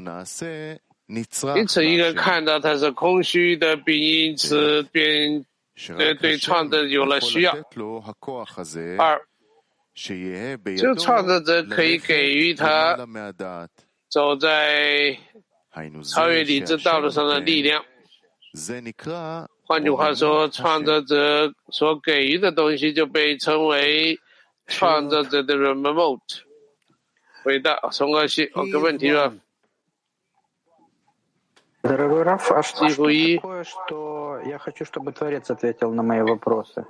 因此，一个人看到他是空虚的，并因此便对对创造者有了需要。二，就创造者可以给予他走在超越理智道路上的力量。换句话说，创造者所给予的东西就被称为创造者的 remote。回答松哥西，有个问题了。 Дорогой Раф, а что, что такое, что я хочу, чтобы Творец ответил на мои вопросы?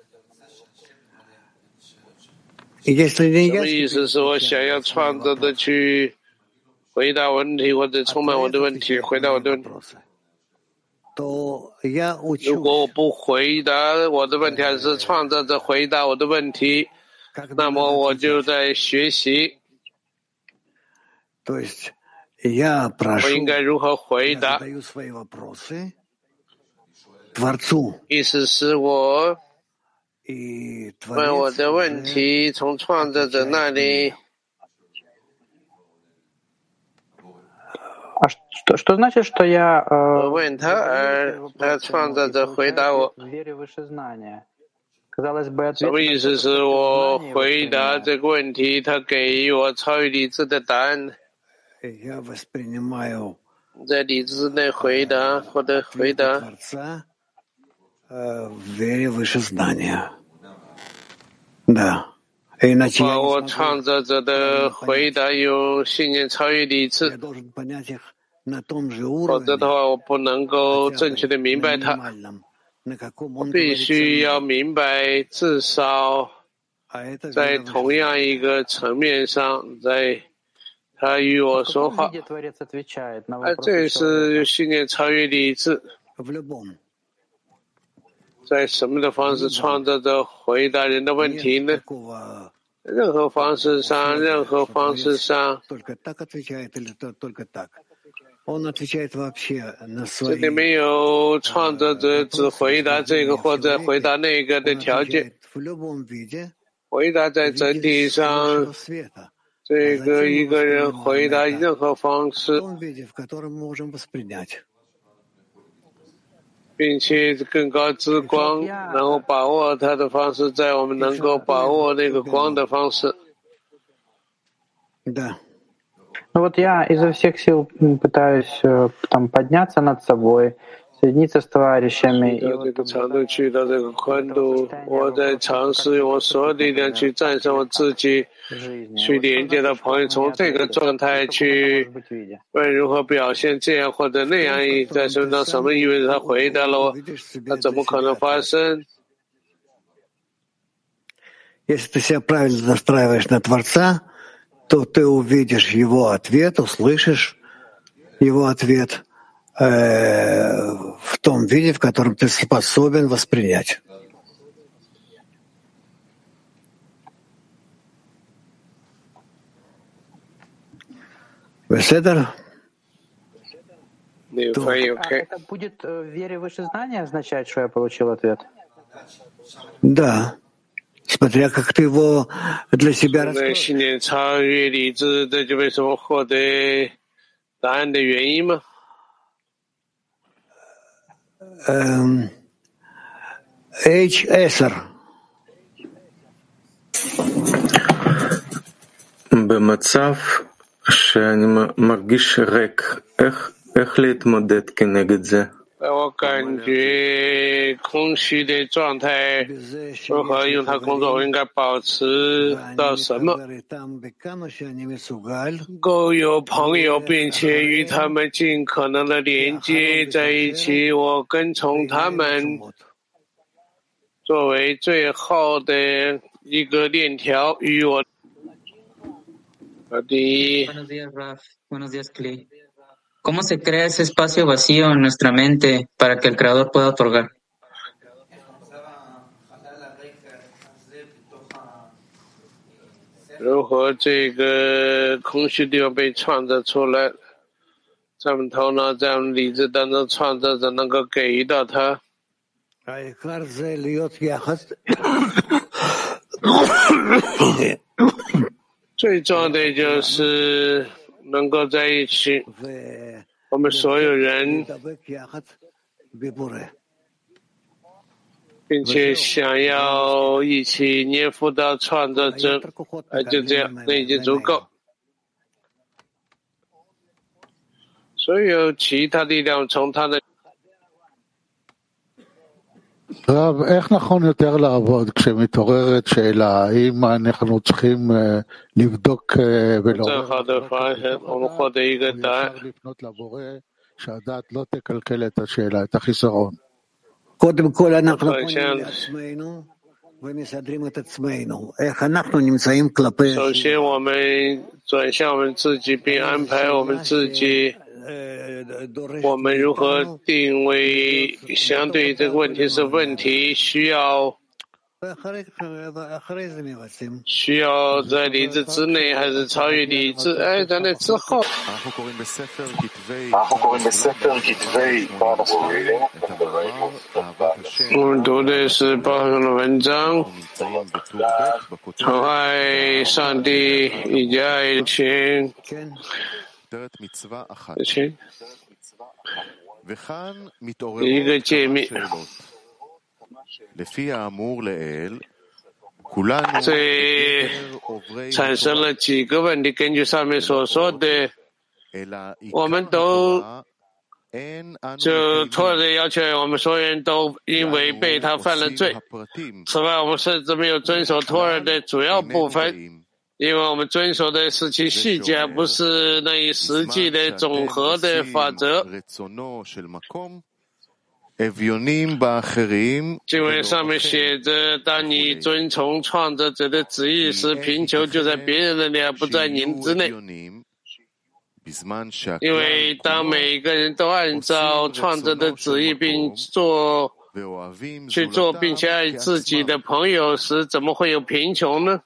什么意思？是我想要创造的去回答问题，或者充满我的问题，回答我的问题。如果我不回答我的问题，还是创造者回答我的问题，那么我就在学习。我应该如何回答？意思是我问我的问题，从创造者那里。 А что, что значит, что я э, 问他，而他创造者回答我。什么意思？是我回答这个问题，他给予我超越理智的答案。在理智内回答或者回答。把我创造者的回答有信念超越理智，否则的话我不能够正确的明白它。我必须要明白，至少在同样一个层面上，在他与我说话，而这是信念超越理智。在什么的方式创造着回答人的问题呢？任何方式上，任何方式上，这里没有创造者只回答这个或者回答那个的条件。回答在整体上，这个一个人回答任何方式，并且更高之光，然后把握它的方式，在我们能够把握那个光的方式。 Да. Ну вот я изо всех сил пытаюсь там подняться над собой, соединиться с товарищами. 到这个长度去到这个宽度，我在尝试用我所有力量去战胜我自己，去连接到朋友，从这个状态去问如何表现这样或者那样，在身上什么意味着他回答了我，那怎么可能发生？ Если ты себя правильно настраиваешь на Творца, то ты увидишь его ответ, услышишь его ответ э, в том виде, в котором ты способен воспринять. Беседер? Это будет в вере выше знания означать, что я получил ответ? Да. Смотря как ты его для себя раскроешь. эм, эйч десять. במצב שאני מרגיש ריק, איך, איך להתמודד כנגד זה? 在我感觉空虚的状态，如何用它工作？我应该保持到什么？够有朋友，并且与他们尽可能的连接在一起。我跟从他们，作为最后的一个链条与我。第一。 Buenos días, Raf. Buenos días, Kli. ¿Cómo se crea ese espacio vacío en nuestra mente para que el Creador pueda otorgar? 如何这个空虚地方被创造出来，在我们头脑、在我们理智当中创造者能够给予到它。最重要的就是能够在一起，我们所有人，并且想要一起念佛到创造者，哎，就这样，那已经足够。所有其他力量从他的。 רב, איך נכון יותר לעבוד כשמתעוררת שאלה, האם אנחנו צריכים לבדוק ולעורר ואפשר לפנות לבורא שהדעת לא תקלקל את השאלה, את החיסרון? קודם כל אנחנו פונים לעצמנו ומסדרים את עצמנו, איך אנחנו נמצאים כלפי... 首先我们转向我们自己并安排我们自己，我们如何定位相对于这个问题是问题，需要需要在理智之内还是超越理智？哎，在那之后。我们读的是报上的文章，宠爱上帝以及爱情。请一个界面。这产生了几个问题，根据上面所说的，我们都就托尔的要求，我们所有人都因为被他犯了罪。此外，我们甚至没有遵守托尔的主要部分，因为我们遵守的是其细节，而不是那一实际的总和的法则。经文上面写着，当你遵从创造者的旨意时，贫穷就在别人那里，而不在您之内。因为当每一个人都按照创造的旨意并做去做并且爱自己的朋友时，怎么会有贫穷呢？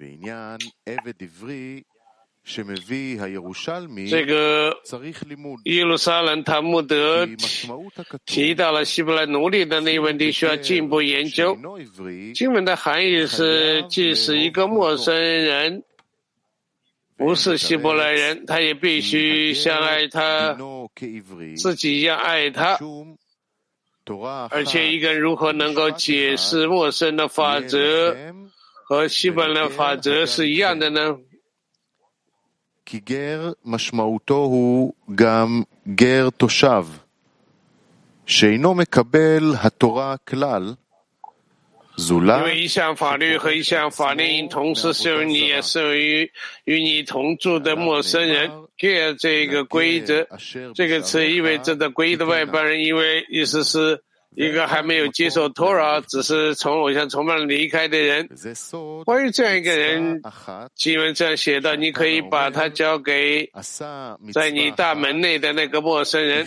这个耶路撒冷塔木德提到了希伯来奴隶的那一问题，需要进一步研究。经文的含义是，即使一个陌生人不是希伯来人，他也必须像爱他自己一样爱他。而且一个人如何能够解释陌生的法则和希伯来的法则是一样的呢？ כי גר משמעותו הוא גם גר תושב, שאינו מקבל התורה כלל, 因为一项法律和一项法令同时适用你，也适用于与你同住的陌生人。Care 这个规则，这个词意味着的皈依的外邦人，因为意思是一个还没有接受托拉，只是从偶像崇拜离开的人。关于这样一个人，经文这样写道：你可以把他交给在你大门内的那个陌生人。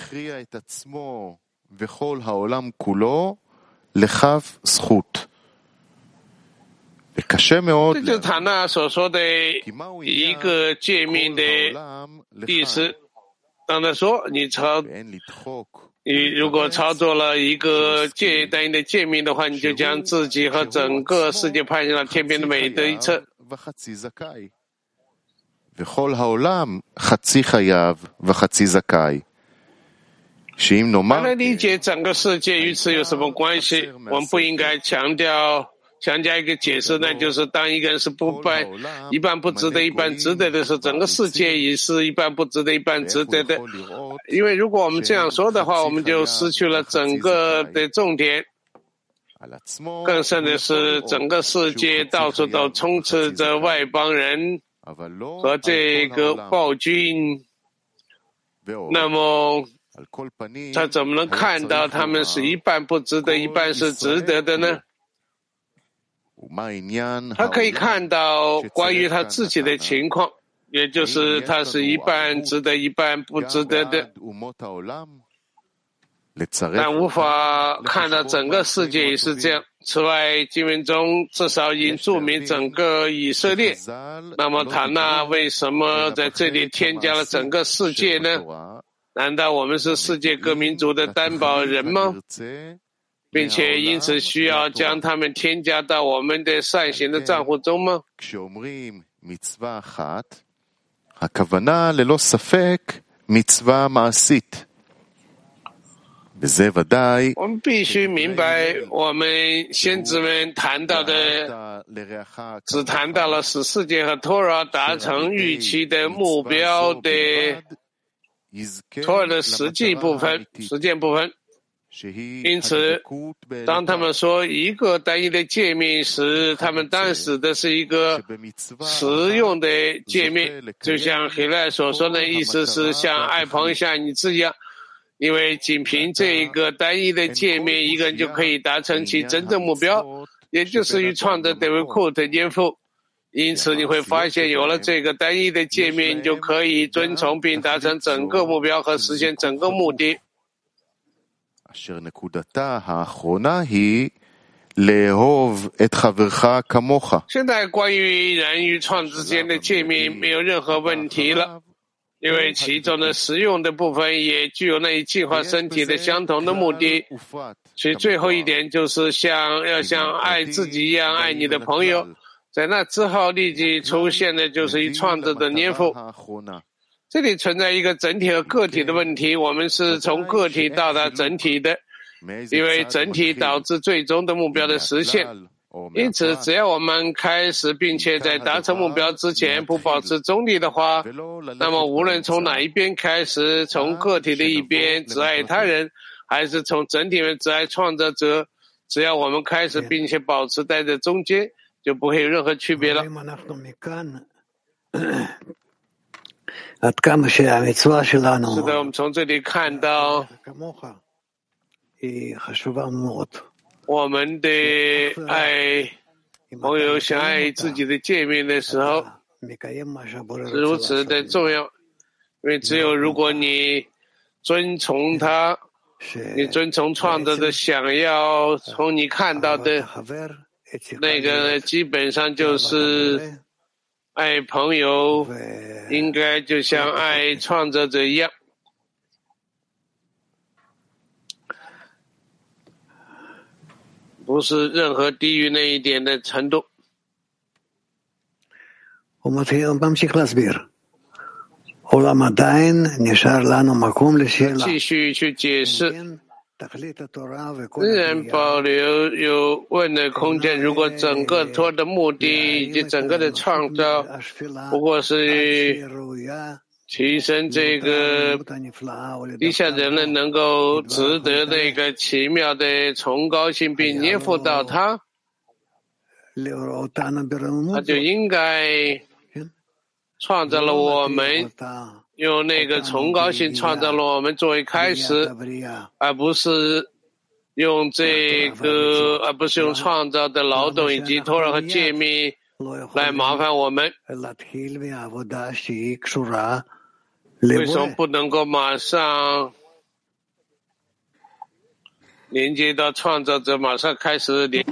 这就是塔纳所说的一个界面的意思。当他说你操你如果操作了一个界单一的界面的话，你就将自己和整个世界派向了天边的美的一侧。当然理解整个世界与此有什么关系，我们不应该强调强加一个解释，那就是当一个人是不半一半不值得一半值得的时候，整个世界也是一半不值得一半值得的。因为如果我们这样说的话，我们就失去了整个的重点。更甚的是，整个世界到处都充斥着外邦人和这个暴君，那么他怎么能看到他们是一半不值得一半是值得的呢？ 他可以看到关于他自己的情况，也就是他是一半值得一半不值得的，但无法看到整个世界也是这样。此外，经文中至少已注明整个以色列，那么塔纳为什么在这里添加了整个世界呢？难道我们是世界各民族的担保人吗？并且因此需要将他们添加到我们的善行的账户中吗？ הכוונה ללא ספק מצווה מעשית. בזה ודאי 我们必须明白，我们先知们谈到的，只谈到了使世界和托拉达成预期的目标的托尔的实际部分、实践部分。因此，当他们说一个单一的界面时，他们当时的是一个实用的界面，就像希赖所说的意思是像爱朋友像你自己一样，因为仅凭这一个单一的界面，一个人就可以达成其真正目标，也就是与创造德维库的颠覆。因此你会发现，有了这个单一的界面，你就可以遵从并达成整个目标和实现整个目的。 אשר נקודתה האחרונה היא לאהוב את חברך כמוך. 现在关于人与创之间的界面没有任何问题了，因为其中的实用的部分也具有那一计划身体的相同的目的。所以最后一点就是像要像爱自己一样爱你的朋友，在那之后立即出现的就是以创造的念佛。这里存在一个整体和个体的问题，我们是从个体到达整体的，因为整体导致最终的目标的实现。因此只要我们开始并且在达成目标之前不保持中立的话，那么无论从哪一边开始，从个体的一边只爱他人，还是从整体人只爱创造者，只要我们开始并且保持在这中间，就不会有任何区别了。是的，我们从这里看到我们的爱朋友像爱自己的界面的时候是如此的重要，因为只有如果你遵从他，你遵从创造的想要从你看到的那个，基本上就是爱朋友应该就像爱创造者一样。不是任何低于那一点的程度。继续去解释，仍然保留有问的空间。如果整个托的目的以及整个的创造不过是提升这个地下人类能够值得那个奇妙的崇高性并捏附到他，他就应该创造了我们，用那个崇高性创造了我们作为开始，而不是用这个，而不是用创造的劳动以及托尔和诫命来麻烦我们。为什么不能够马上连接到创造者，马上开始连？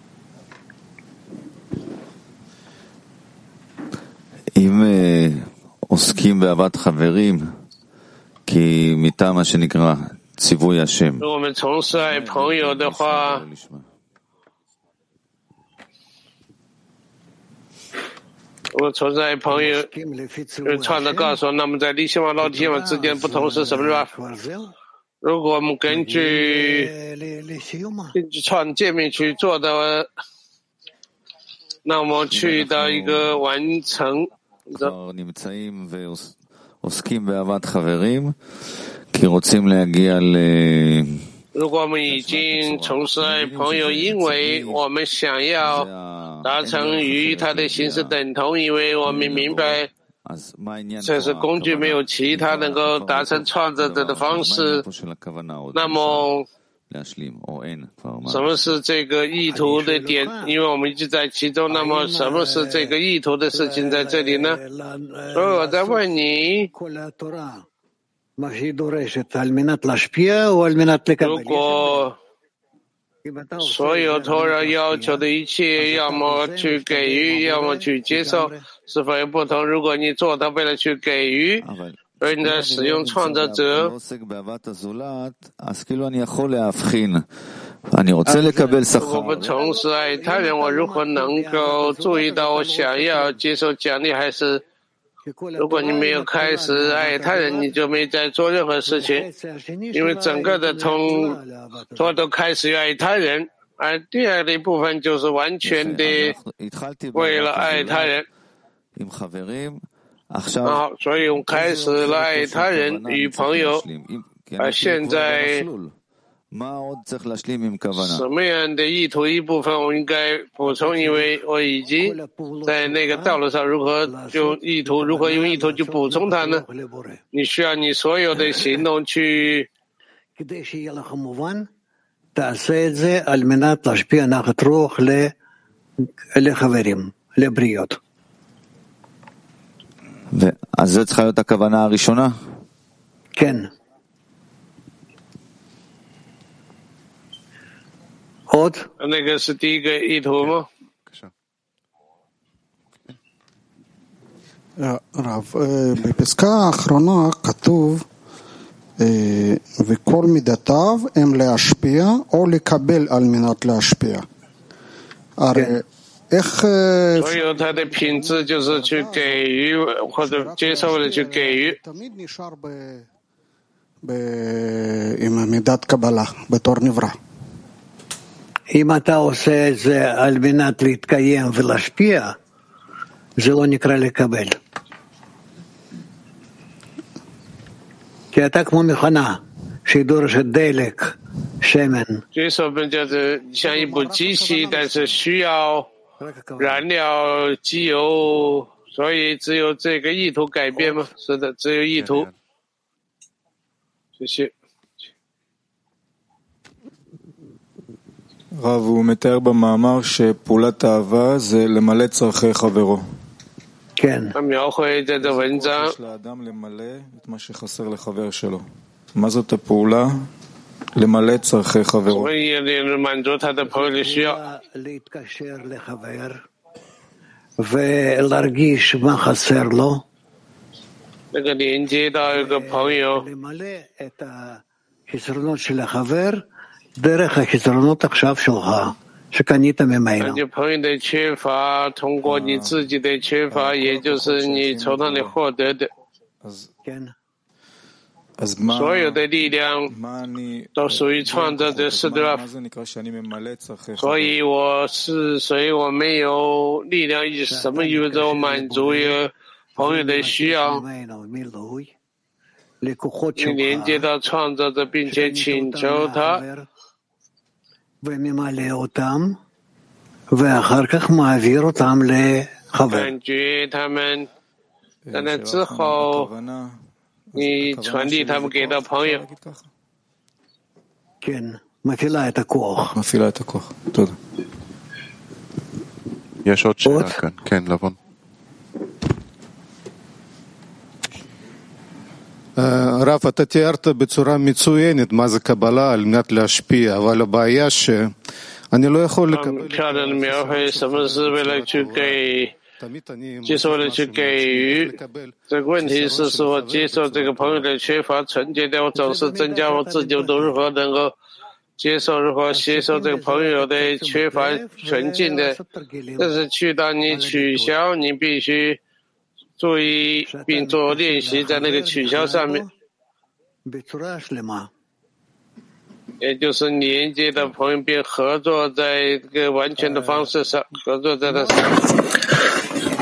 אם עוסקים באהבת חברים, כי מטעם מה שנקרא ציווי השם. 如果我们从事爱朋友的话，我从事爱朋友，创造告诉我，那么在利希瓦、老提瓦之间不同是什么，是吧？如果我们根据根据创界面去做的，那么去到一个完成。 נמצאים ועוסקים באהבת חברים, כי רוצים להגיע ל... 如果我们已经从事爱朋友，因为我们想要达成与他的形式等同，因为我们明白这是工具，没有其他能够达成创造者的方式，那么什么是这个意图的点？因为我们一直在其中，那么什么是这个意图的事情在这里呢？所以我在问你，如果所有托拉要求的一切，要么去给予，要么去接受，是否有不同？如果你做它为了去给予，而你在使用创造者，如果不从事爱他人，我如何能够注意到我想要接受奖励？还是如果你没有开始爱他人，你就没在做任何事情，因为整个的通托都开始爱他人，而第二的一部分就是完全的为了爱他人。好，所以我们开始了爱他人与朋友，而现在什么样的意图一部分我应该补充，因为我已经在那个道路上，如何用意图，如何用意图去补充它呢？你需要你所有的行动去 אז זה צריכה להיות הכוונה הראשונה? כן. עוד? 那个是第一个意图吗？ רב, בפסקה האחרונה כתוב וכל מידותיו הם להשפיע או לקבל על מנת להשפיע. הרי איך 所有他的品质就是去给予或者接受的去给予。 תמיד נשאר עם מידת קבלה בתור נברא. אם אתה עושה את זה על מנת להתקיים ולהשפיע, זה לא נקרא לקבל. כי אתה כמו מכונה שהיא דורשת דלק, שמן. 接受本就是像一部机器，但是需要燃料、机油，所以只有这个意图改变吗？是的，只有意图。谢谢。 רב, הוא מתאר במאמר שפעולת אהבה זה למלא צרכי חברו. כן. יש לאדם למלא את מה שחסר לחבר שלו. מה זאת הפעולה? למלא צרכי חברו. להתקשר לחבר ולהרגיש מה חסר לו. למלא את החסרונות של החבר דרך החסרונות עכשיו שלך, שקנית ממנו. 就朋友的缺乏，通过你自己的缺乏，也就是你从那里获得的。所有的力量都属于创造者，是的。所以我是，所以我没有力量，什么意味着我满足于朋友的需要？ 你连接到创造者，并且请求他，感觉他们，在那之后，你传递他们给到朋友。 מפעילה את הכוח. מפעילה את הכוח. תודה. יש עוד שאלה כאן. כן, לבון. רב, אתה תיארת בצורה מצוינת מה זה קבלה על מנת להשפיע, אבל הבעיה שאני לא יכול לקבל... 漂亮的描绘，什么是为了去给，接受了去给予。这个问题是是我接受这个朋友的缺乏纯洁的，我总是增加我自己的如何能够接受，如何接受这个朋友的缺乏纯净的。但是去到你取消，你必须注意并做练习，在那个取消上面，也就是连接的朋友并合作在一个完全的方式上，合作在那上。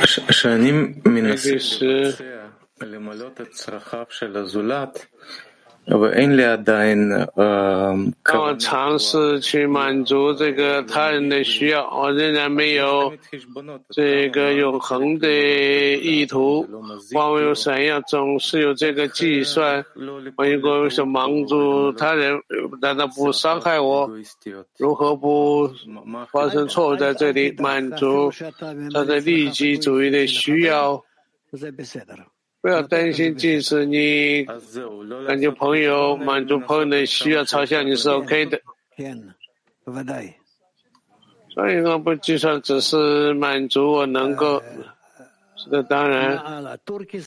שאני מנסה למלא את צרכיו של הזולת, 当我尝试去满足这个他人的需要，我仍然没有这个永恒的意图。光为闪耀，总是有这个计算。我如果想帮助他人，难道不伤害我？如何不发生错误在这里？满足他的利己主义的需要。不要担心，即使你感觉朋友满足朋友的需要朝向你是 OK 的。所以我不计算，只是满足我能够。是的，当然。